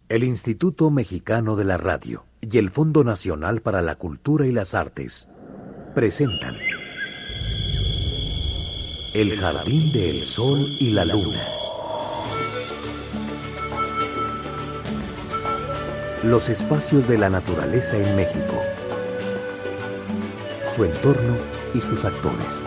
El Instituto Mexicano de la Radio y el Fondo Nacional para la Cultura y las Artes presentan El Jardín del Sol y la Luna. Los espacios de la naturaleza en México, su entorno y sus actores.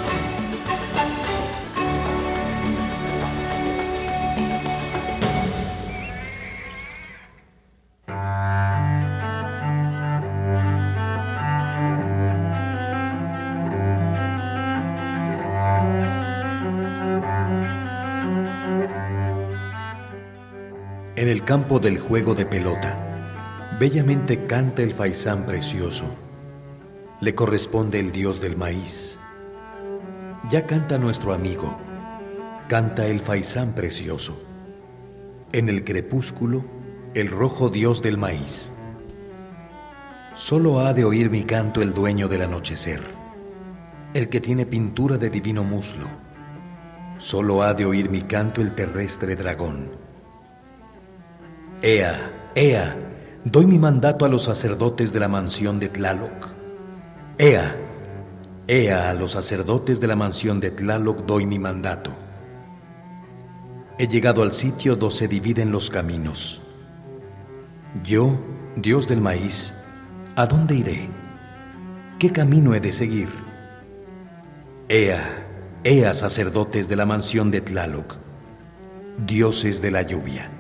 En el campo del juego de pelota, bellamente canta el faisán precioso. Le corresponde el dios del maíz. Ya canta nuestro amigo, canta el faisán precioso. En el crepúsculo, el rojo dios del maíz. Solo ha de oír mi canto el dueño del anochecer, el que tiene pintura de divino muslo. Solo ha de oír mi canto el terrestre dragón. Ea, ea, doy mi mandato a los sacerdotes de la mansión de Tlaloc. Ea, ea, a los sacerdotes de la mansión de Tlaloc doy mi mandato. He llegado al sitio donde se dividen los caminos. Yo, Dios del maíz, ¿a dónde iré? ¿Qué camino he de seguir? Ea, ea, sacerdotes de la mansión de Tlaloc, dioses de la lluvia.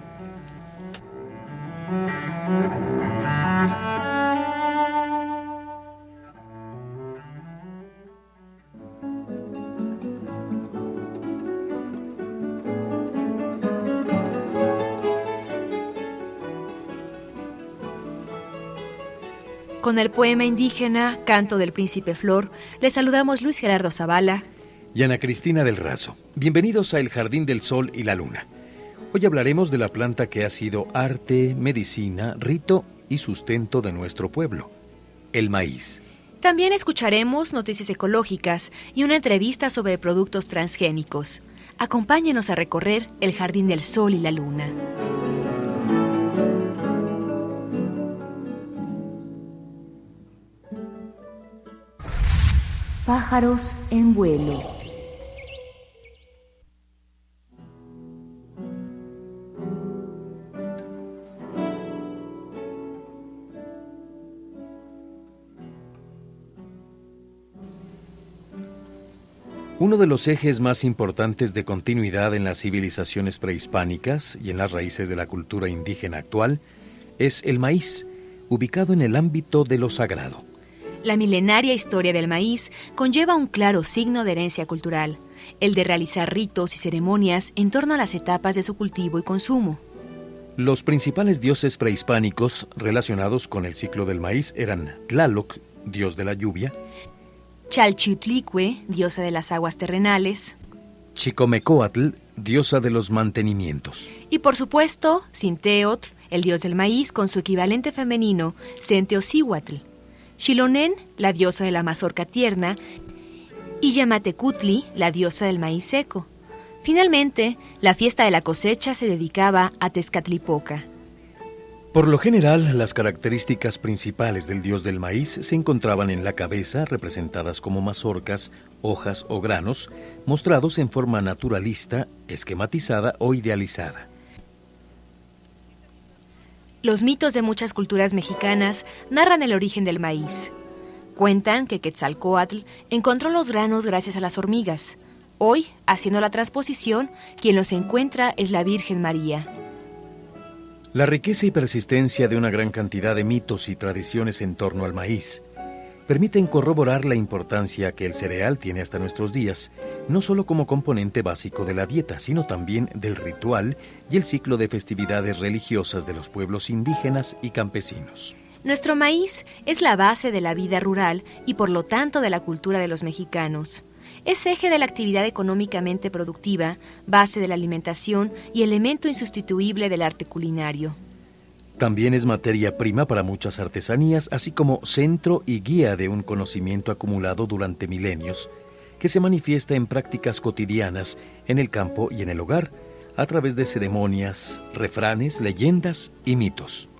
Con el poema indígena Canto del Príncipe Flor, les saludamos Luis Gerardo Zavala y Ana Cristina del Razo. Bienvenidos a El Jardín del Sol y la Luna. Hoy hablaremos de la planta que ha sido arte, medicina, rito y sustento de nuestro pueblo, el maíz. También escucharemos noticias ecológicas y una entrevista sobre productos transgénicos. Acompáñenos a recorrer el Jardín del Sol y la Luna. Pájaros en vuelo. Uno de los ejes más importantes de continuidad en las civilizaciones prehispánicas y en las raíces de la cultura indígena actual es el maíz, ubicado en el ámbito de lo sagrado. La milenaria historia del maíz conlleva un claro signo de herencia cultural, el de realizar ritos y ceremonias en torno a las etapas de su cultivo y consumo. Los principales dioses prehispánicos relacionados con el ciclo del maíz eran Tlaloc, dios de la lluvia; Chalchiutlicue, diosa de las aguas terrenales; Chicomecoatl, diosa de los mantenimientos; y por supuesto, Sinteotl, el dios del maíz con su equivalente femenino, Centeocihuatl; Xilonen, la diosa de la mazorca tierna; y Yamatecutli, la diosa del maíz seco. Finalmente, la fiesta de la cosecha se dedicaba a Tezcatlipoca. Por lo general, las características principales del dios del maíz se encontraban en la cabeza, representadas como mazorcas, hojas o granos, mostrados en forma naturalista, esquematizada o idealizada. Los mitos de muchas culturas mexicanas narran el origen del maíz. Cuentan que Quetzalcóatl encontró los granos gracias a las hormigas. Hoy, haciendo la transposición, quien los encuentra es la Virgen María. La riqueza y persistencia de una gran cantidad de mitos y tradiciones en torno al maíz permiten corroborar la importancia que el cereal tiene hasta nuestros días, no solo como componente básico de la dieta, sino también del ritual y el ciclo de festividades religiosas de los pueblos indígenas y campesinos. Nuestro maíz es la base de la vida rural y por lo tanto de la cultura de los mexicanos. Es eje de la actividad económicamente productiva, base de la alimentación y elemento insustituible del arte culinario. También es materia prima para muchas artesanías, así como centro y guía de un conocimiento acumulado durante milenios, que se manifiesta en prácticas cotidianas, en el campo y en el hogar, a través de ceremonias, refranes, leyendas y mitos.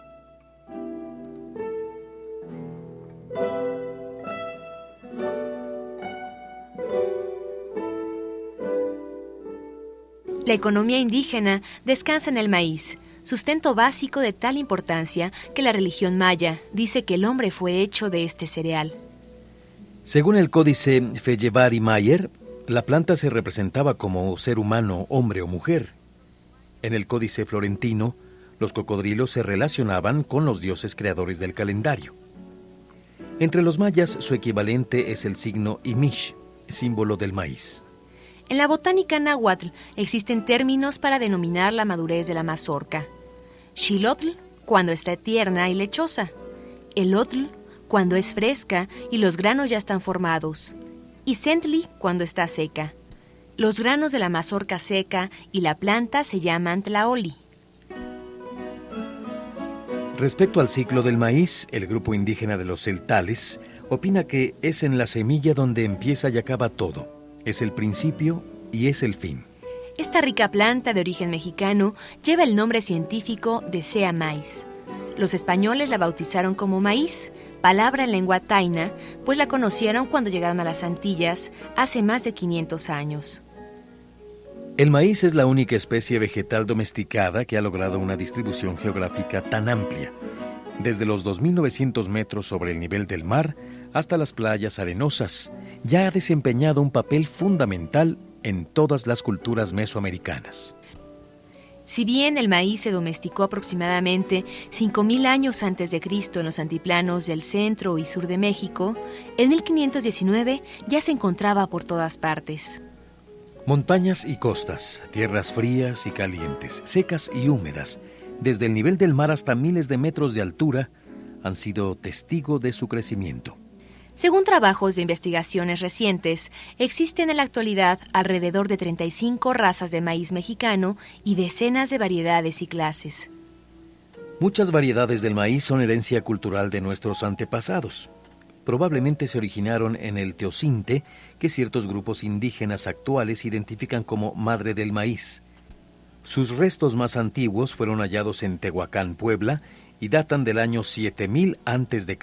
La economía indígena descansa en el maíz, sustento básico de tal importancia que la religión maya dice que el hombre fue hecho de este cereal. Según el códice Feydevari-Mayer, la planta se representaba como ser humano, hombre o mujer. En el códice florentino, los cocodrilos se relacionaban con los dioses creadores del calendario. Entre los mayas, su equivalente es el signo Imish, símbolo del maíz. En la botánica náhuatl existen términos para denominar la madurez de la mazorca. Xilotl, cuando está tierna y lechosa. Elotl, cuando es fresca y los granos ya están formados. Y Centli, cuando está seca. Los granos de la mazorca seca y la planta se llaman tlaoli. Respecto al ciclo del maíz, el grupo indígena de los celtales opina que es en la semilla donde empieza y acaba todo. Es el principio y es el fin. Esta rica planta de origen mexicano lleva el nombre científico de sea maíz. Los españoles la bautizaron como maíz, palabra en lengua taina, pues la conocieron cuando llegaron a las Antillas hace más de 500 años. El maíz es la única especie vegetal domesticada que ha logrado una distribución geográfica tan amplia, desde los 2.900 metros sobre el nivel del mar hasta las playas arenosas. Ya ha desempeñado un papel fundamental en todas las culturas mesoamericanas. Si bien el maíz se domesticó aproximadamente 5.000 años antes de Cristo en los altiplanos del centro y sur de México, en 1519 ya se encontraba por todas partes. Montañas y costas, tierras frías y calientes, secas y húmedas, desde el nivel del mar hasta miles de metros de altura, han sido testigo de su crecimiento. Según trabajos de investigaciones recientes, existen en la actualidad alrededor de 35 razas de maíz mexicano y decenas de variedades y clases. Muchas variedades del maíz son herencia cultural de nuestros antepasados. Probablemente se originaron en el teocinte, que ciertos grupos indígenas actuales identifican como madre del maíz. Sus restos más antiguos fueron hallados en Tehuacán, Puebla, y datan del año 7000 a.C.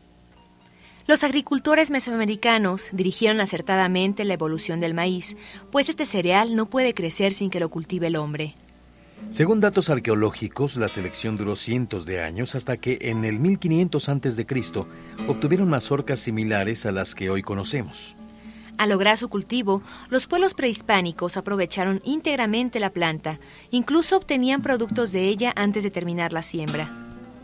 Los agricultores mesoamericanos dirigieron acertadamente la evolución del maíz, pues este cereal no puede crecer sin que lo cultive el hombre. Según datos arqueológicos, la selección duró cientos de años hasta que en el 1500 a.C. obtuvieron mazorcas similares a las que hoy conocemos. Al lograr su cultivo, los pueblos prehispánicos aprovecharon íntegramente la planta, incluso obtenían productos de ella antes de terminar la siembra.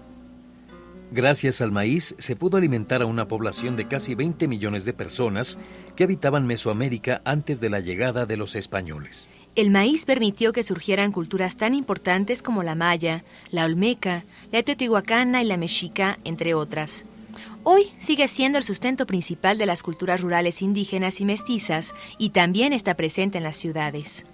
Gracias al maíz se pudo alimentar a una población de casi 20 millones de personas que habitaban Mesoamérica antes de la llegada de los españoles. El maíz permitió que surgieran culturas tan importantes como la maya, la olmeca, la teotihuacana y la mexica, entre otras. Hoy sigue siendo el sustento principal de las culturas rurales indígenas y mestizas y también está presente en las ciudades.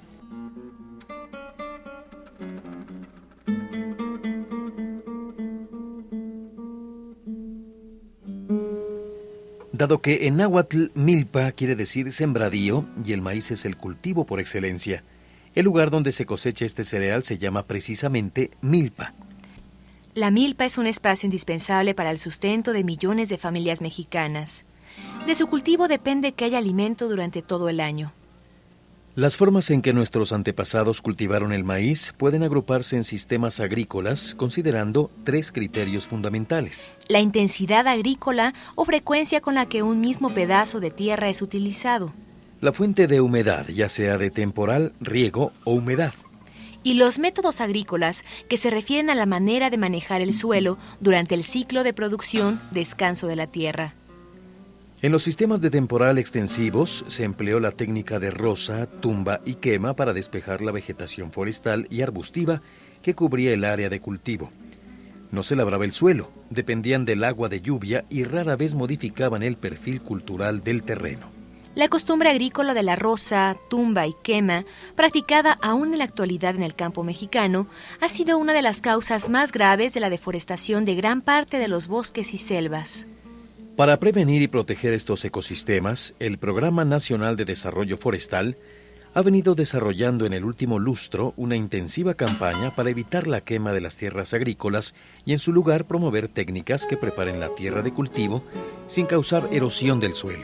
Dado que en náhuatl milpa quiere decir sembradío y el maíz es el cultivo por excelencia, el lugar donde se cosecha este cereal se llama precisamente milpa. La milpa es un espacio indispensable para el sustento de millones de familias mexicanas. De su cultivo depende que haya alimento durante todo el año. Las formas en que nuestros antepasados cultivaron el maíz pueden agruparse en sistemas agrícolas considerando 3 criterios fundamentales. La intensidad agrícola o frecuencia con la que un mismo pedazo de tierra es utilizado. La fuente de humedad, ya sea de temporal, riego o humedad. Y los métodos agrícolas que se refieren a la manera de manejar el suelo durante el ciclo de producción, descanso de la tierra. En los sistemas de temporal extensivos se empleó la técnica de roza, tumba y quema para despejar la vegetación forestal y arbustiva que cubría el área de cultivo. No se labraba el suelo, dependían del agua de lluvia y rara vez modificaban el perfil cultural del terreno. La costumbre agrícola de la roza, tumba y quema, practicada aún en la actualidad en el campo mexicano, ha sido una de las causas más graves de la deforestación de gran parte de los bosques y selvas. Para prevenir y proteger estos ecosistemas, el Programa Nacional de Desarrollo Forestal ha venido desarrollando en el último lustro una intensiva campaña para evitar la quema de las tierras agrícolas y en su lugar promover técnicas que preparen la tierra de cultivo sin causar erosión del suelo.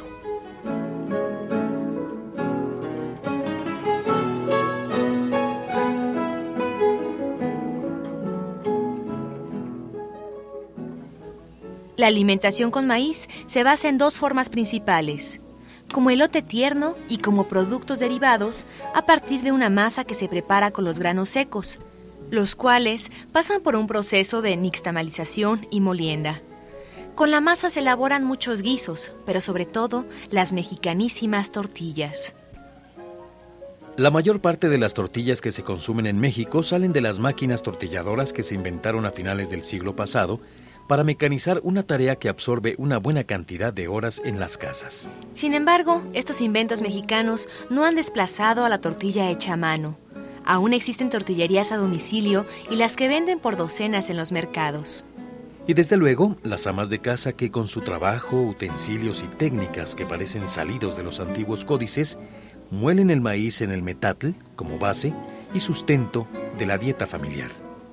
La alimentación con maíz se basa en dos formas principales, como elote tierno y como productos derivados a partir de una masa que se prepara con los granos secos, los cuales pasan por un proceso de nixtamalización y molienda. Con la masa se elaboran muchos guisos, pero sobre todo las mexicanísimas tortillas. La mayor parte de las tortillas que se consumen en México salen de las máquinas tortilladoras que se inventaron a finales del siglo pasado para mecanizar una tarea que absorbe una buena cantidad de horas en las casas. Sin embargo, estos inventos mexicanos no han desplazado a la tortilla hecha a mano. Aún existen tortillerías a domicilio y las que venden por docenas en los mercados. Y desde luego, las amas de casa que con su trabajo, utensilios y técnicas que parecen salidos de los antiguos códices, muelen el maíz en el metatl como base y sustento de la dieta familiar.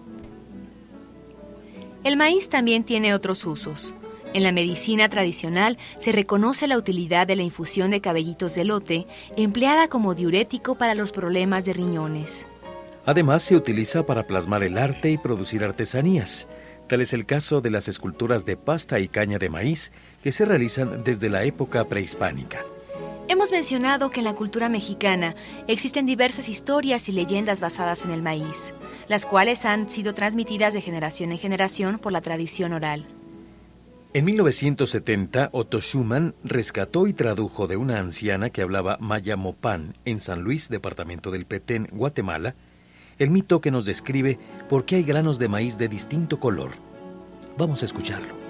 El maíz también tiene otros usos. En la medicina tradicional se reconoce la utilidad de la infusión de cabellitos de elote, empleada como diurético para los problemas de riñones. Además, se utiliza para plasmar el arte y producir artesanías. Tal es el caso de las esculturas de pasta y caña de maíz que se realizan desde la época prehispánica. Hemos mencionado que en la cultura mexicana existen diversas historias y leyendas basadas en el maíz, las cuales han sido transmitidas de generación en generación por la tradición oral. En 1970, Otto Schumann rescató y tradujo de una anciana que hablaba maya mopán en San Luis, departamento del Petén, Guatemala, el mito que nos describe por qué hay granos de maíz de distinto color. Vamos a escucharlo.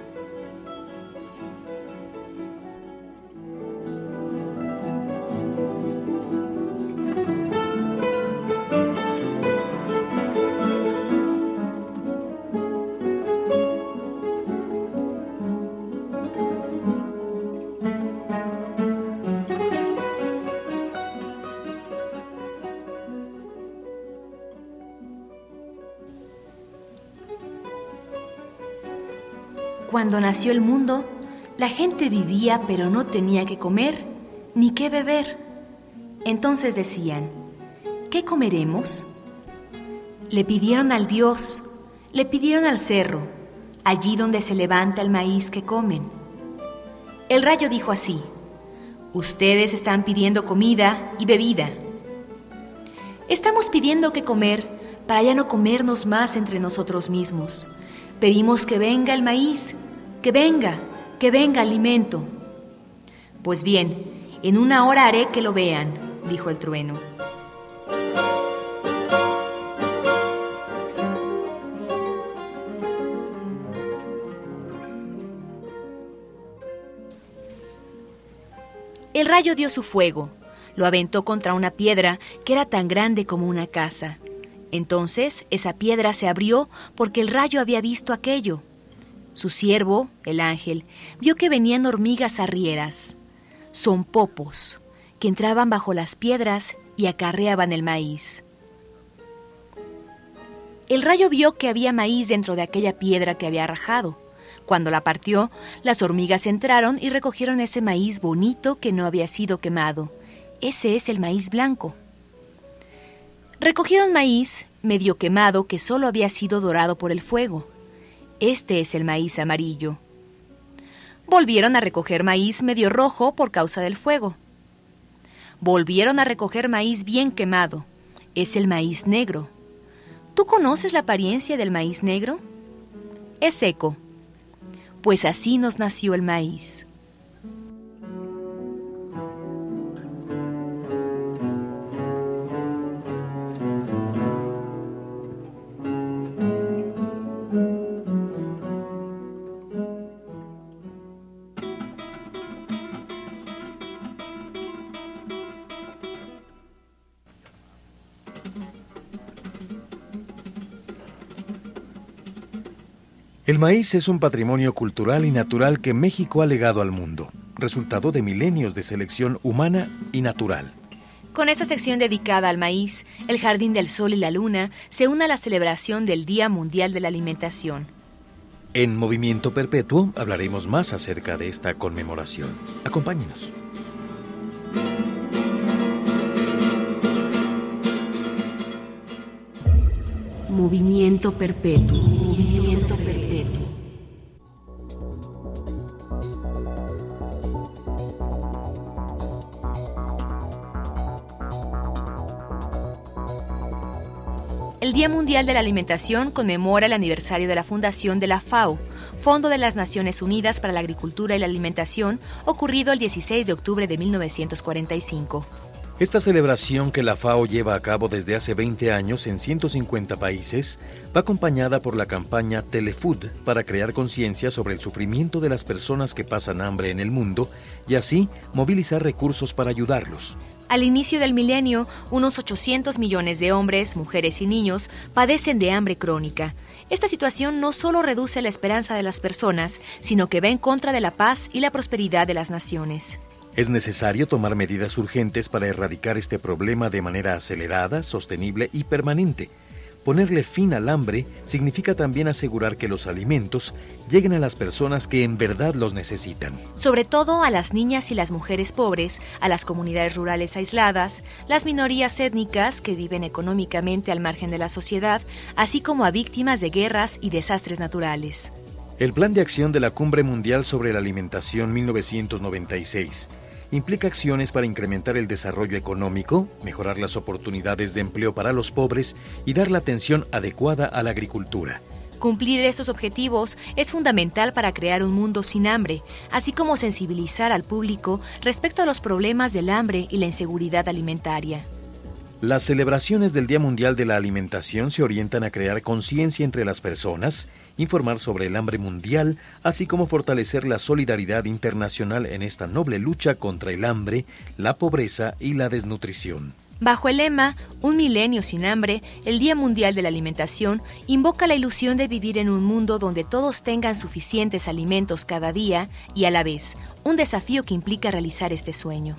Cuando nació el mundo, la gente vivía pero no tenía que comer ni qué beber. Entonces decían, ¿qué comeremos? Le pidieron al Dios, le pidieron al cerro, allí donde se levanta el maíz que comen. El rayo dijo así, ustedes están pidiendo comida y bebida. Estamos pidiendo que comer para ya no comernos más entre nosotros mismos. Pedimos que venga el maíz, que venga alimento. Pues bien, en 1 hora haré que lo vean, dijo el trueno. El rayo dio su fuego, lo aventó contra una piedra que era tan grande como una casa. Entonces esa piedra se abrió porque el rayo había visto aquello. Su siervo, el ángel, vio que venían hormigas arrieras. Son popos, que entraban bajo las piedras y acarreaban el maíz. El rayo vio que había maíz dentro de aquella piedra que había rajado. Cuando la partió, las hormigas entraron y recogieron ese maíz bonito que no había sido quemado. Ese es el maíz blanco. Recogieron maíz medio quemado que solo había sido dorado por el fuego. Este es el maíz amarillo. Volvieron a recoger maíz medio rojo por causa del fuego. Volvieron a recoger maíz bien quemado. Es el maíz negro. ¿Tú conoces la apariencia del maíz negro? Es seco. Pues así nos nació el maíz. El maíz es un patrimonio cultural y natural que México ha legado al mundo, resultado de milenios de selección humana y natural. Con esta sección dedicada al maíz, el Jardín del Sol y la Luna se une a la celebración del Día Mundial de la Alimentación. En Movimiento Perpetuo hablaremos más acerca de esta conmemoración. Acompáñenos. Movimiento Perpetuo. Movimiento Perpetuo. El Día Mundial de la Alimentación conmemora el aniversario de la fundación de la FAO, Fondo de las Naciones Unidas para la Agricultura y la Alimentación, ocurrido el 16 de octubre de 1945. Esta celebración que la FAO lleva a cabo desde hace 20 años en 150 países va acompañada por la campaña Telefood para crear conciencia sobre el sufrimiento de las personas que pasan hambre en el mundo y así movilizar recursos para ayudarlos. Al inicio del milenio, unos 800 millones de hombres, mujeres y niños padecen de hambre crónica. Esta situación no solo reduce la esperanza de las personas, sino que va en contra de la paz y la prosperidad de las naciones. Es necesario tomar medidas urgentes para erradicar este problema de manera acelerada, sostenible y permanente. Ponerle fin al hambre significa también asegurar que los alimentos lleguen a las personas que en verdad los necesitan. Sobre todo a las niñas y las mujeres pobres, a las comunidades rurales aisladas, las minorías étnicas que viven económicamente al margen de la sociedad, así como a víctimas de guerras y desastres naturales. El Plan de Acción de la Cumbre Mundial sobre la Alimentación 1996 implica acciones para incrementar el desarrollo económico, mejorar las oportunidades de empleo para los pobres y dar la atención adecuada a la agricultura. Cumplir esos objetivos es fundamental para crear un mundo sin hambre, así como sensibilizar al público respecto a los problemas del hambre y la inseguridad alimentaria. Las celebraciones del Día Mundial de la Alimentación se orientan a crear conciencia entre las personas, informar sobre el hambre mundial, así como fortalecer la solidaridad internacional en esta noble lucha contra el hambre, la pobreza y la desnutrición. Bajo el lema Un milenio sin hambre, el Día Mundial de la Alimentación invoca la ilusión de vivir en un mundo donde todos tengan suficientes alimentos cada día y a la vez, un desafío que implica realizar este sueño.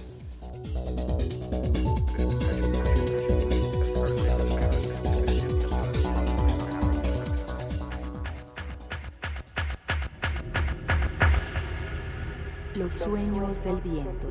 Los sueños del viento.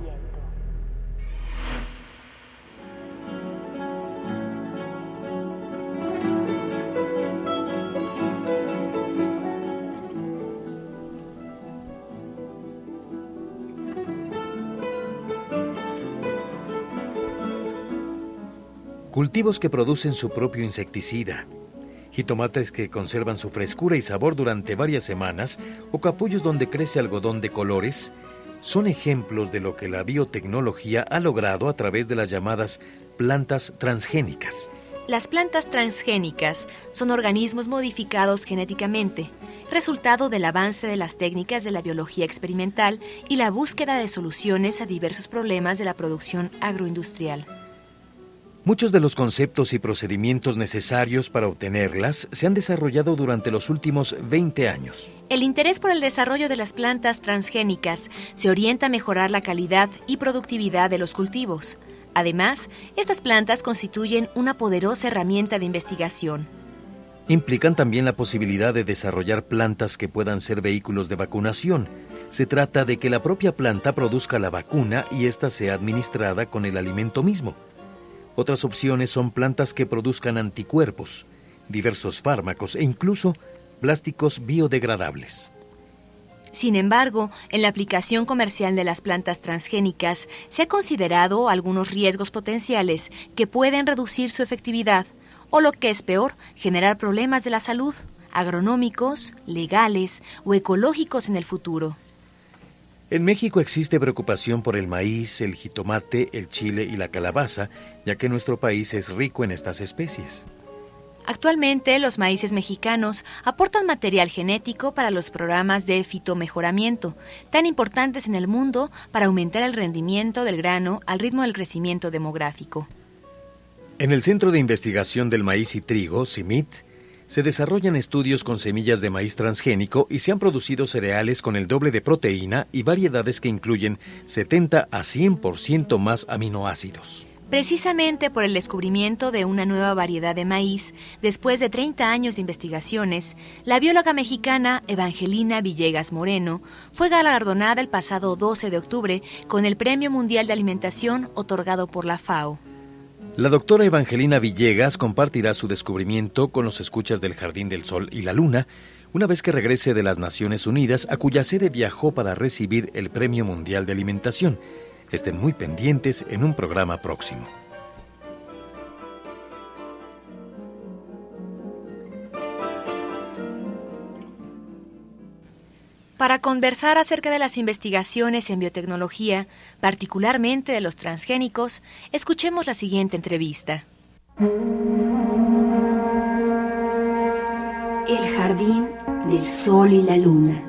Cultivos que producen su propio insecticida, jitomates que conservan su frescura y sabor durante varias semanas o capullos donde crece algodón de colores, son ejemplos de lo que la biotecnología ha logrado a través de las llamadas plantas transgénicas. Las plantas transgénicas son organismos modificados genéticamente, resultado del avance de las técnicas de la biología experimental y la búsqueda de soluciones a diversos problemas de la producción agroindustrial. Muchos de los conceptos y procedimientos necesarios para obtenerlas se han desarrollado durante los últimos 20 años. El interés por el desarrollo de las plantas transgénicas se orienta a mejorar la calidad y productividad de los cultivos. Además, estas plantas constituyen una poderosa herramienta de investigación. Implican también la posibilidad de desarrollar plantas que puedan ser vehículos de vacunación. Se trata de que la propia planta produzca la vacuna y ésta sea administrada con el alimento mismo. Otras opciones son plantas que produzcan anticuerpos, diversos fármacos e incluso plásticos biodegradables. Sin embargo, en la aplicación comercial de las plantas transgénicas se ha considerado algunos riesgos potenciales que pueden reducir su efectividad o, lo que es peor, generar problemas de la salud, agronómicos, legales o ecológicos en el futuro. En México existe preocupación por el maíz, el jitomate, el chile y la calabaza, ya que nuestro país es rico en estas especies. Actualmente, los maíces mexicanos aportan material genético para los programas de fitomejoramiento, tan importantes en el mundo para aumentar el rendimiento del grano al ritmo del crecimiento demográfico. En el Centro de Investigación del Maíz y Trigo, CIMIT, se desarrollan estudios con semillas de maíz transgénico y se han producido cereales con el doble de proteína y variedades que incluyen 70 a 100% más aminoácidos. Precisamente por el descubrimiento de una nueva variedad de maíz, después de 30 años de investigaciones, la bióloga mexicana Evangelina Villegas Moreno fue galardonada el pasado 12 de octubre con el Premio Mundial de Alimentación otorgado por la FAO. La doctora Evangelina Villegas compartirá su descubrimiento con los escuchas del Jardín del Sol y la Luna, una vez que regrese de las Naciones Unidas, a cuya sede viajó para recibir el Premio Mundial de Alimentación. Estén muy pendientes en un programa próximo. Para conversar acerca de las investigaciones en biotecnología, particularmente de los transgénicos, escuchemos la siguiente entrevista. El Jardín del Sol y la Luna.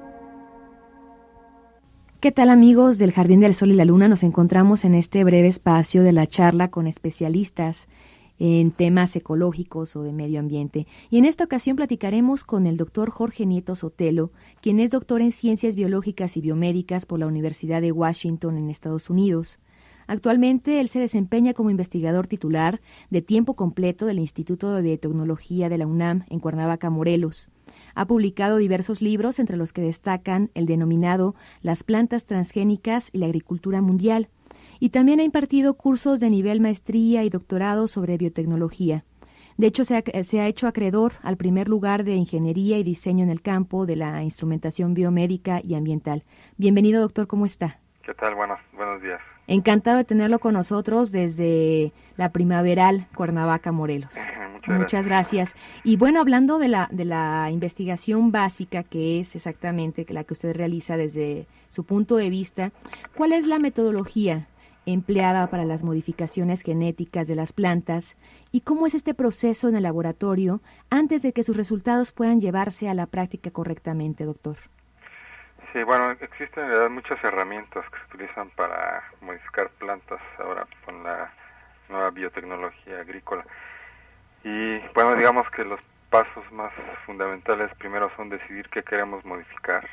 ¿Qué tal, amigos del Jardín del Sol y la Luna? Nos encontramos en este breve espacio de la charla con especialistas en temas ecológicos o de medio ambiente. Y en esta ocasión platicaremos con el doctor Jorge Nieto Sotelo, quien es doctor en Ciencias Biológicas y Biomédicas por la Universidad de Washington en Estados Unidos. Actualmente él se desempeña como investigador titular de tiempo completo del Instituto de Biotecnología de la UNAM en Cuernavaca, Morelos. Ha publicado diversos libros, entre los que destacan el denominado Las plantas transgénicas y la agricultura mundial, y también ha impartido cursos de nivel maestría y doctorado sobre biotecnología. De hecho, se ha hecho acreedor al primer lugar de ingeniería y diseño en el campo de la instrumentación biomédica y ambiental. Bienvenido, doctor, ¿cómo está? ¿Qué tal? Buenos días. Encantado de tenerlo con nosotros desde la primaveral Cuernavaca, Morelos. Muchas gracias. Y bueno, hablando de la investigación básica, que es exactamente la que usted realiza desde su punto de vista, ¿cuál es la metodología empleada para las modificaciones genéticas de las plantas y cómo es este proceso en el laboratorio antes de que sus resultados puedan llevarse a la práctica correctamente, doctor? Sí, bueno, existen en realidad muchas herramientas que se utilizan para modificar plantas ahora con la nueva biotecnología agrícola. Y bueno, digamos que los pasos más fundamentales primero son decidir qué queremos modificar,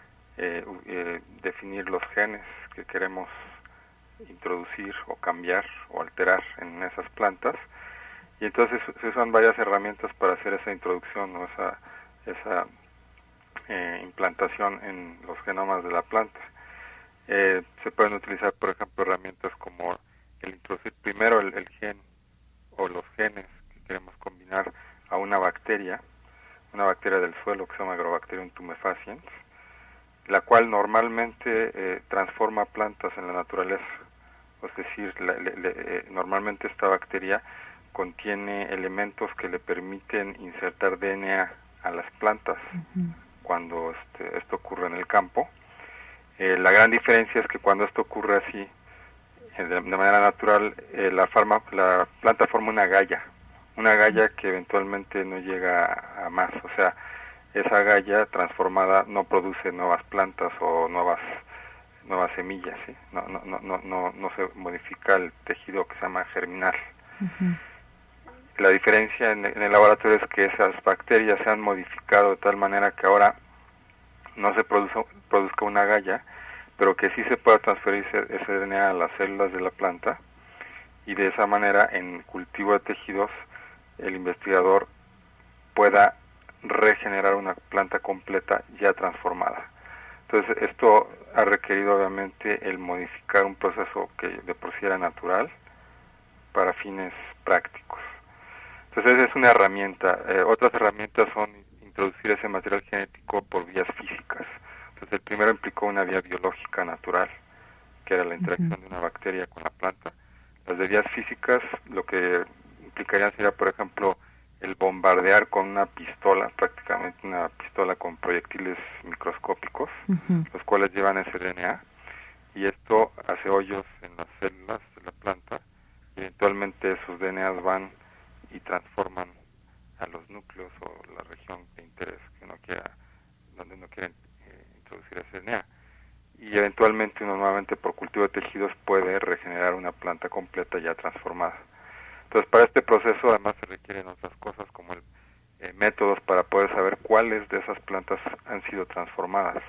definir los genes que queremos introducir o cambiar o alterar en esas plantas, y entonces se usan varias herramientas para hacer esa introducción o esa implantación en los genomas de la planta. Se pueden utilizar, por ejemplo, herramientas como el introducir primero el gen o los genes que queremos combinar a una bacteria del suelo que se llama Agrobacterium tumefaciens, la cual normalmente transforma plantas en la naturaleza. Es decir, normalmente esta bacteria contiene elementos que le permiten insertar DNA a las plantas. Uh-huh. Cuando esto ocurre en el campo. La gran diferencia es que cuando esto ocurre así, de manera natural, la planta forma una galla que eventualmente no llega a más. O sea, esa galla transformada no produce nuevas plantas o nuevas semillas, ¿sí? No se modifica el tejido que se llama germinal. Uh-huh. La diferencia en el laboratorio es que esas bacterias se han modificado de tal manera que ahora no se produzca una galla, pero que sí se pueda transferir ese DNA a las células de la planta, y de esa manera en cultivo de tejidos el investigador pueda regenerar una planta completa ya transformada. Entonces esto ha requerido obviamente el modificar un proceso que de por sí era natural para fines prácticos. Entonces esa es una herramienta. Otras herramientas son introducir ese material genético por vías físicas. Entonces el primero implicó una vía biológica natural, que era la interacción de una bacteria con la planta. Las de vías físicas lo que implicarían sería, por ejemplo, el bombardear con una pistola, prácticamente una pistola con proyectiles microscópicos, los cuales llevan ese DNA, y esto hace hoyos en las células de la planta, y eventualmente esos DNAs van y transforman a los núcleos o la región de interés donde uno quiere introducir ese DNA. Y eventualmente uno nuevamente por cultivo de tejidos puede regenerar una planta completa ya transformada. Entonces para este proceso además se requieren otras cosas como métodos para poder saber cuáles de esas plantas han sido transformadas.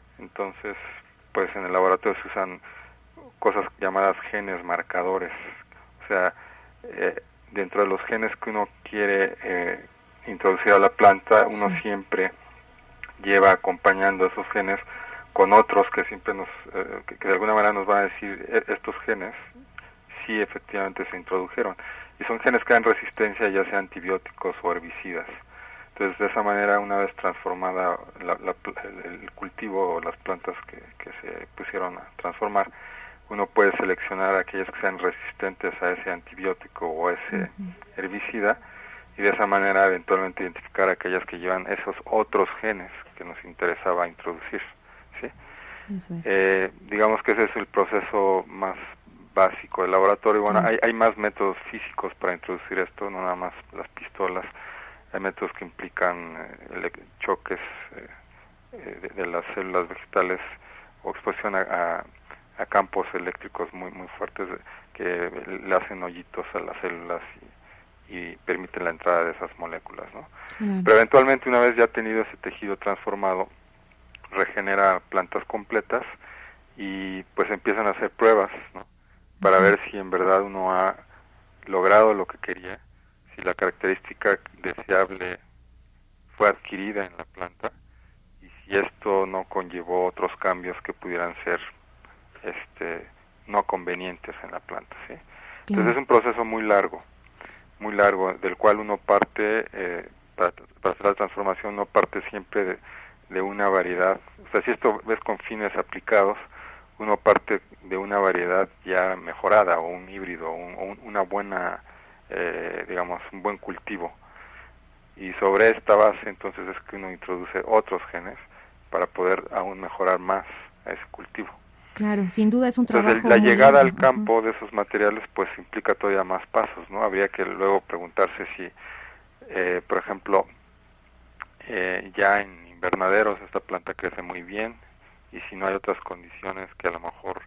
Entonces pues en el laboratorio se usan cosas llamadas genes marcadores, sea, dentro de los genes que uno quiere introducir a la planta, uno siempre lleva acompañando esos genes con otros que siempre que de alguna manera nos van a decir estos genes sí efectivamente se introdujeron, y son genes que dan resistencia ya sea a antibióticos o herbicidas. Entonces, de esa manera, una vez transformada el cultivo o las plantas que se pusieron a transformar, uno puede seleccionar aquellas que sean resistentes a ese antibiótico o a ese herbicida, y de esa manera eventualmente identificar aquellas que llevan esos otros genes que nos interesaba introducir, ¿sí? Eso es. Digamos que ese es el proceso más básico del laboratorio. Bueno, hay más métodos físicos para introducir esto, no nada más las pistolas. Hay métodos que implican choques de las células vegetales o exposición a campos eléctricos muy fuertes que le hacen hoyitos a las células y permiten la entrada de esas moléculas, ¿no? Pero eventualmente, una vez ya tenido ese tejido transformado, regenera plantas completas y pues empiezan a hacer pruebas, ¿no? Para ver si en verdad uno ha logrado lo que quería, si la característica deseable fue adquirida en la planta y si esto no conllevó otros cambios que pudieran ser no convenientes en la planta, ¿sí? Entonces es un proceso muy largo, del cual uno parte, para hacer la transformación, no parte siempre de una variedad. O sea, si esto ves con fines aplicados, uno parte de una variedad ya mejorada, o un híbrido, o una buena, digamos, un buen cultivo. Y sobre esta base, entonces, es que uno introduce otros genes para poder aún mejorar más a ese cultivo. Claro, sin duda es un trabajo. Entonces, la llegada al campo de esos materiales, pues, implica todavía más pasos, ¿no? Habría que luego preguntarse si, por ejemplo, ya en invernaderos esta planta crece muy bien, y si no hay otras condiciones que a lo mejor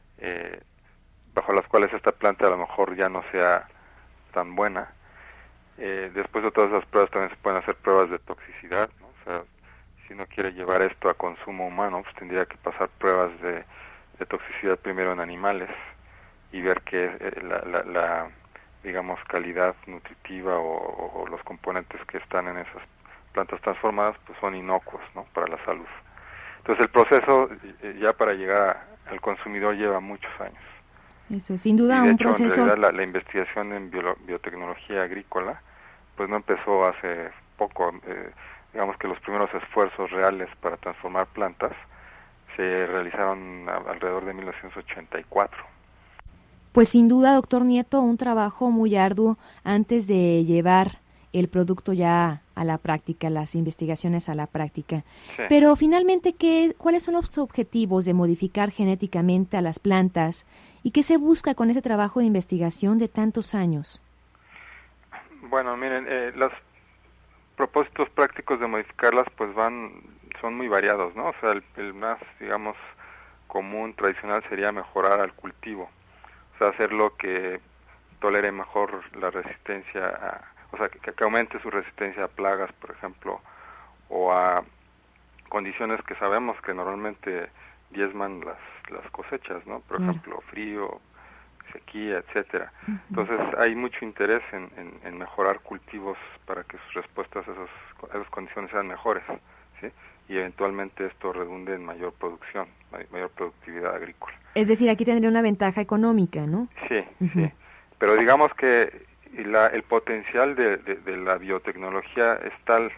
bajo las cuales esta planta a lo mejor ya no sea tan buena. Después de todas esas pruebas también se pueden hacer pruebas de toxicidad, ¿no? O sea, si uno quiere llevar esto a consumo humano, pues tendría que pasar pruebas de toxicidad primero en animales y ver que la digamos, calidad nutritiva o los componentes que están en esas plantas transformadas pues son inocuos, ¿no? Para la salud. Entonces el proceso ya para llegar al consumidor lleva muchos años. Eso es sin duda un proceso. De hecho, en realidad la investigación en biotecnología agrícola pues no empezó hace poco. Digamos que los primeros esfuerzos reales para transformar plantas se realizaron alrededor de 1984. Pues sin duda, doctor Nieto, un trabajo muy arduo antes de llevar el producto ya a la práctica, las investigaciones a la práctica. Sí. Pero finalmente, ¿cuáles son los objetivos de modificar genéticamente a las plantas y qué se busca con ese trabajo de investigación de tantos años? Bueno, miren, los propósitos prácticos de modificarlas pues son muy variados, ¿no? O sea, el más, digamos, común, tradicional sería mejorar al cultivo, o sea, hacerlo que tolere mejor la resistencia o sea, que aumente su resistencia a plagas, por ejemplo, o a condiciones que sabemos que normalmente diezman las cosechas, ¿no? Por ejemplo, frío, sequía, etcétera. Entonces hay mucho interés en mejorar cultivos para que sus respuestas a esas condiciones sean mejores, ¿sí? Y eventualmente esto redunde en mayor producción, mayor productividad agrícola. Es decir, aquí tendría una ventaja económica, ¿no? Sí, sí. Pero digamos que el potencial de la biotecnología es tal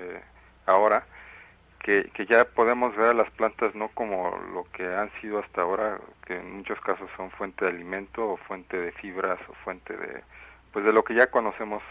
ahora que ya podemos ver a las plantas no como lo que han sido hasta ahora, que en muchos casos son fuente de alimento o fuente de fibras o fuente de lo que ya conocemos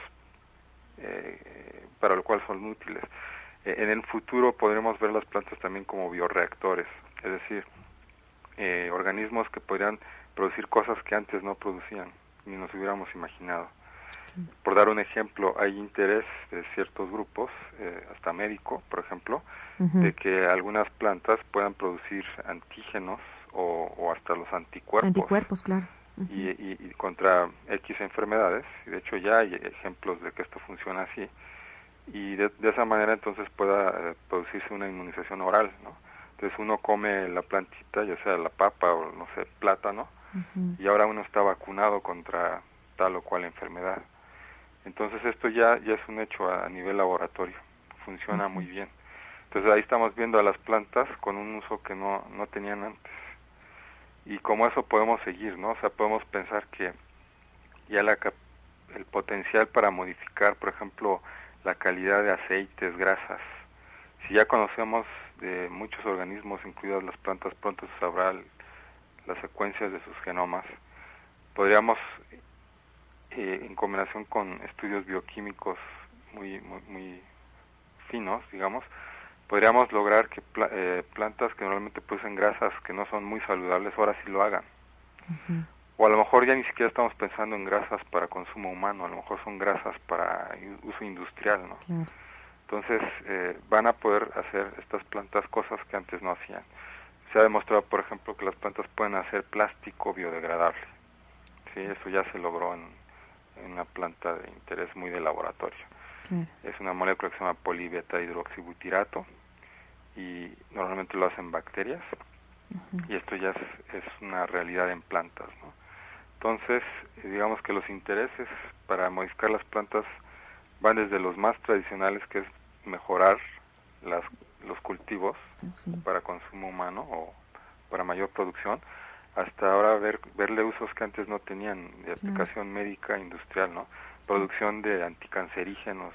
para lo cual son útiles. En el futuro podremos ver las plantas también como bioreactores, es decir, organismos que podrían producir cosas que antes no producían, ni nos hubiéramos imaginado. Por dar un ejemplo, hay interés de ciertos grupos, hasta médico, por ejemplo, de que algunas plantas puedan producir antígenos o hasta los anticuerpos. Anticuerpos, claro. Y contra X enfermedades, y de hecho ya hay ejemplos de que esto funciona así, y de esa manera entonces pueda producirse una inmunización oral, ¿no? Entonces uno come la plantita, ya sea la papa o, no sé, plátano, y ahora uno está vacunado contra tal o cual enfermedad. Entonces esto ya es un hecho a nivel laboratorio, funciona muy bien. Entonces ahí estamos viendo a las plantas con un uso que no tenían antes. Y como eso podemos seguir, ¿no? O sea, podemos pensar que ya el potencial para modificar, por ejemplo, la calidad de aceites, grasas, si ya conocemos de muchos organismos, incluidas las plantas, pronto se sabrá las secuencias de sus genomas, podríamos, en combinación con estudios bioquímicos muy finos, digamos, podríamos lograr que plantas que normalmente producen grasas que no son muy saludables, ahora sí lo hagan. Uh-huh. O a lo mejor ya ni siquiera estamos pensando en grasas para consumo humano, a lo mejor son grasas para uso industrial, ¿no? Uh-huh. Entonces van a poder hacer estas plantas cosas que antes no hacían. Se ha demostrado, por ejemplo, que las plantas pueden hacer plástico biodegradable. Sí, eso ya se logró en una planta de interés muy de laboratorio. Uh-huh. Es una molécula que se llama polibeta-hidroxibutirato y normalmente lo hacen bacterias. Uh-huh. Y esto ya es una realidad en plantas, ¿no? Entonces, digamos que los intereses para modificar las plantas van desde los más tradicionales, que es mejorar los cultivos para consumo humano o para mayor producción, hasta ahora verle usos que antes no tenían, de aplicación médica industrial, ¿no? Producción de anticancerígenos,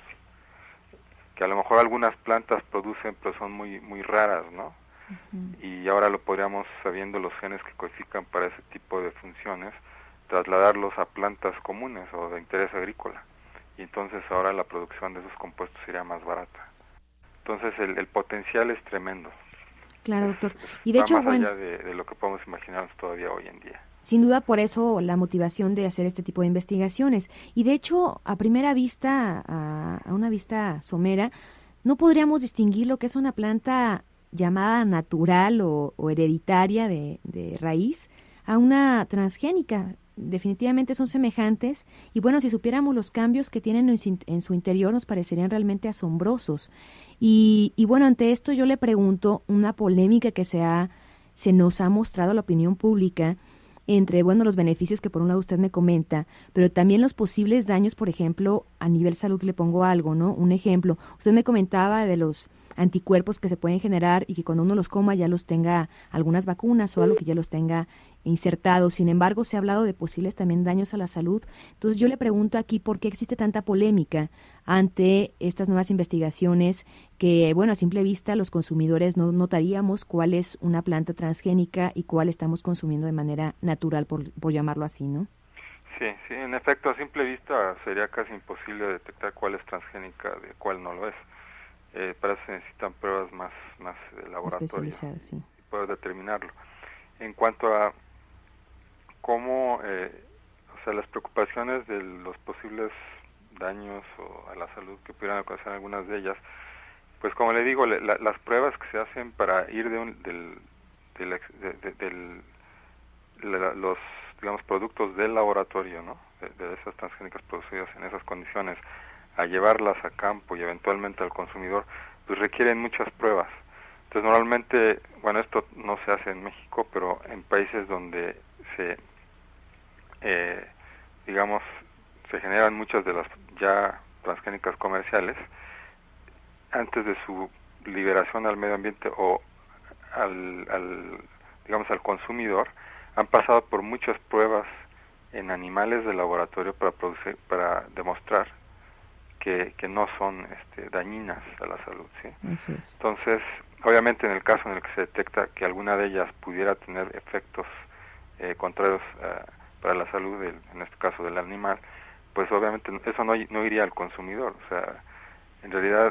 que a lo mejor algunas plantas producen, pero son muy raras, ¿no? Uh-huh. Y ahora lo podríamos, sabiendo los genes que codifican para ese tipo de funciones, trasladarlos a plantas comunes o de interés agrícola. Y entonces ahora la producción de esos compuestos sería más barata. Entonces el potencial es tremendo. Claro, doctor. Y de hecho, más allá de lo que podemos imaginarnos todavía hoy en día. Sin duda, por eso la motivación de hacer este tipo de investigaciones. Y de hecho, a primera vista, a una vista somera, no podríamos distinguir lo que es una planta llamada natural o hereditaria de raíz a una transgénica. Definitivamente son semejantes y bueno, si supiéramos los cambios que tienen en su interior nos parecerían realmente asombrosos. Y bueno, ante esto yo le pregunto una polémica que se nos ha mostrado a la opinión pública entre, bueno, los beneficios que por un lado usted me comenta, pero también los posibles daños, por ejemplo, a nivel salud. Le pongo algo, ¿no? Un ejemplo, usted me comentaba de los anticuerpos que se pueden generar y que cuando uno los coma ya los tenga algunas vacunas o algo que ya los tenga insertados. Sin embargo, se ha hablado de posibles también daños a la salud. Entonces yo le pregunto aquí por qué existe tanta polémica ante estas nuevas investigaciones que, bueno, a simple vista los consumidores no notaríamos cuál es una planta transgénica y cuál estamos consumiendo de manera natural, por llamarlo así, ¿no? Sí, en efecto, a simple vista sería casi imposible detectar cuál es transgénica de cuál no lo es. Para eso se necesitan pruebas más de laboratorio sí. y poder determinarlo. En cuanto a cómo, las preocupaciones de los posibles daños o a la salud que pudieran ocasionar algunas de ellas, pues como le digo, las pruebas que se hacen para ir los, digamos, productos del laboratorio, ¿no? De esas transgénicas producidas en esas condiciones, a llevarlas a campo y eventualmente al consumidor, pues requieren muchas pruebas. Entonces normalmente, bueno, esto no se hace en México, pero en países donde se generan muchas de las ya transgénicas comerciales, antes de su liberación al medio ambiente o al consumidor, han pasado por muchas pruebas en animales de laboratorio para demostrar que no son dañinas a la salud, ¿sí? Eso es. Entonces, obviamente en el caso en el que se detecta que alguna de ellas pudiera tener efectos contrarios para la salud, en este caso del animal, pues obviamente eso no iría al consumidor. O sea, en realidad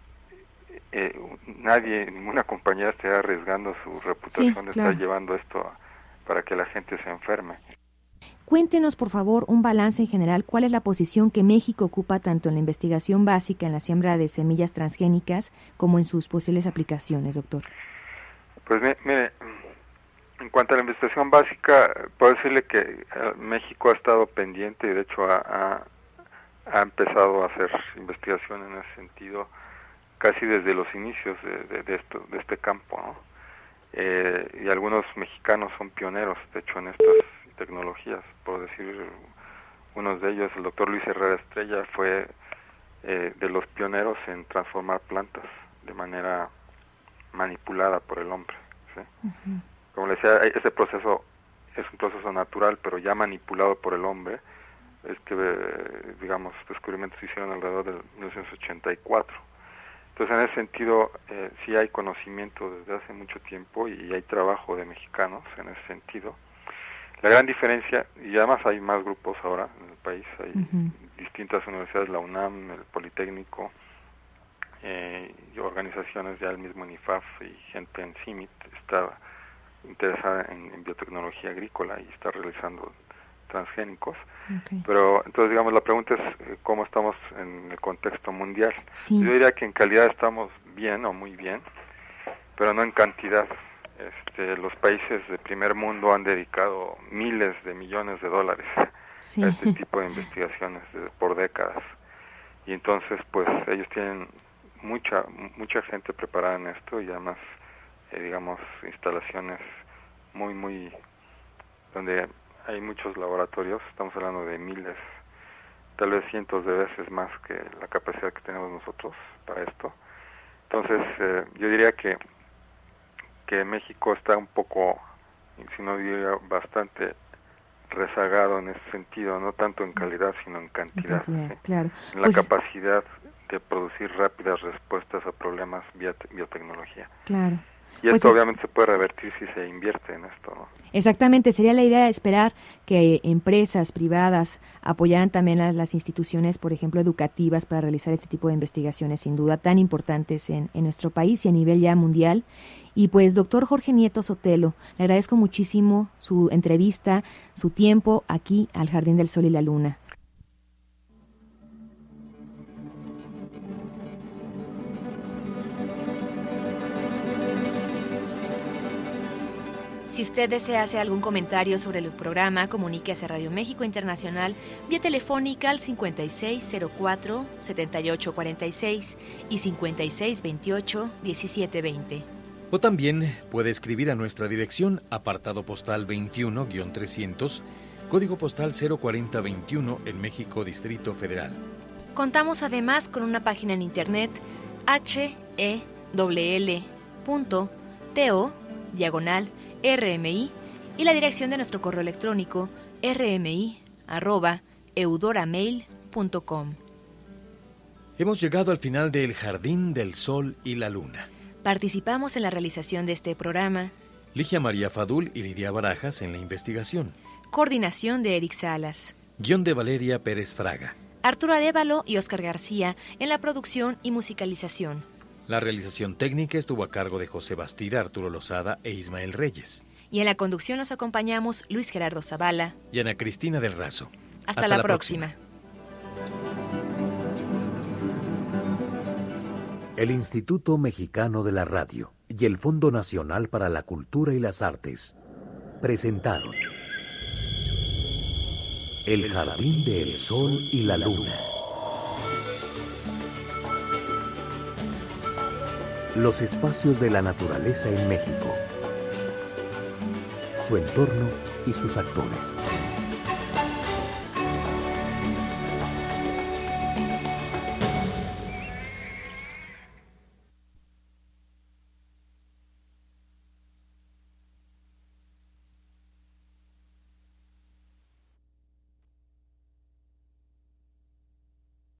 ninguna compañía estaría arriesgando su reputación de estar llevando esto para que la gente se enferme. Cuéntenos, por favor, un balance en general. ¿Cuál es la posición que México ocupa tanto en la investigación básica, en la siembra de semillas transgénicas, como en sus posibles aplicaciones, doctor? Pues mire, en cuanto a la investigación básica, puedo decirle que México ha estado pendiente y de hecho ha empezado a hacer investigación en ese sentido casi desde los inicios de este campo, ¿no? Y algunos mexicanos son pioneros, de hecho, en estas tecnologías. Por decir uno de ellos, el doctor Luis Herrera Estrella, fue de los pioneros en transformar plantas de manera manipulada por el hombre, ¿sí? Uh-huh. Como le decía, ese proceso es un proceso natural, pero ya manipulado por el hombre. Digamos, descubrimientos se hicieron alrededor de 1984. Entonces, en ese sentido, sí hay conocimiento desde hace mucho tiempo y hay trabajo de mexicanos en ese sentido. La gran diferencia, y además hay más grupos ahora en el país, hay distintas universidades, la UNAM, el Politécnico, y organizaciones, ya el mismo INIFAF y gente en CIMIT está interesada en biotecnología agrícola y está realizando transgénicos. Okay. Pero entonces, digamos, la pregunta es cómo estamos en el contexto mundial. Sí. Yo diría que en calidad estamos bien o muy bien, pero no en cantidad. Los países de primer mundo han dedicado miles de millones de dólares a este tipo de investigaciones por décadas. Y entonces, pues, ellos tienen mucha gente preparada en esto y además, digamos, instalaciones muy, donde hay muchos laboratorios, estamos hablando de miles, tal vez cientos de veces más que la capacidad que tenemos nosotros para esto. Entonces, yo diría que México está un poco, si no diría bastante, rezagado en ese sentido, no tanto en calidad, sino en cantidad. ¿Sí? Claro. En la capacidad de producir rápidas respuestas a problemas vía biotecnología. Claro. Y esto obviamente se puede revertir si se invierte en esto, ¿no? Exactamente, sería la idea de esperar que empresas privadas apoyaran también a las instituciones, por ejemplo, educativas para realizar este tipo de investigaciones, sin duda tan importantes en nuestro país y a nivel ya mundial. Y pues, doctor Jorge Nieto Sotelo, le agradezco muchísimo su entrevista, su tiempo aquí al Jardín del Sol y la Luna. Si usted desea hacer algún comentario sobre el programa, comuníquese a Radio México Internacional vía telefónica al 5604-7846 y 5628-1720. O también puede escribir a nuestra dirección, apartado postal 21-300, código postal 04021 en México, Distrito Federal. Contamos además con una página en internet hell.to/RMI y la dirección de nuestro correo electrónico rmi@eudoramail.com. Hemos llegado al final del Jardín del Sol y la Luna. Participamos en la realización de este programa Ligia María Fadul y Lidia Barajas en la investigación. Coordinación de Eric Salas. Guión de Valeria Pérez Fraga. Arturo Arévalo y Óscar García en la producción y musicalización. La realización técnica estuvo a cargo de José Bastida, Arturo Lozada e Ismael Reyes. Y en la conducción nos acompañamos Luis Gerardo Zavala y Ana Cristina del Razo. Hasta la próxima. El Instituto Mexicano de la Radio y el Fondo Nacional para la Cultura y las Artes presentaron El Jardín del Sol y la Luna. Los espacios de la naturaleza en México, su entorno y sus actores.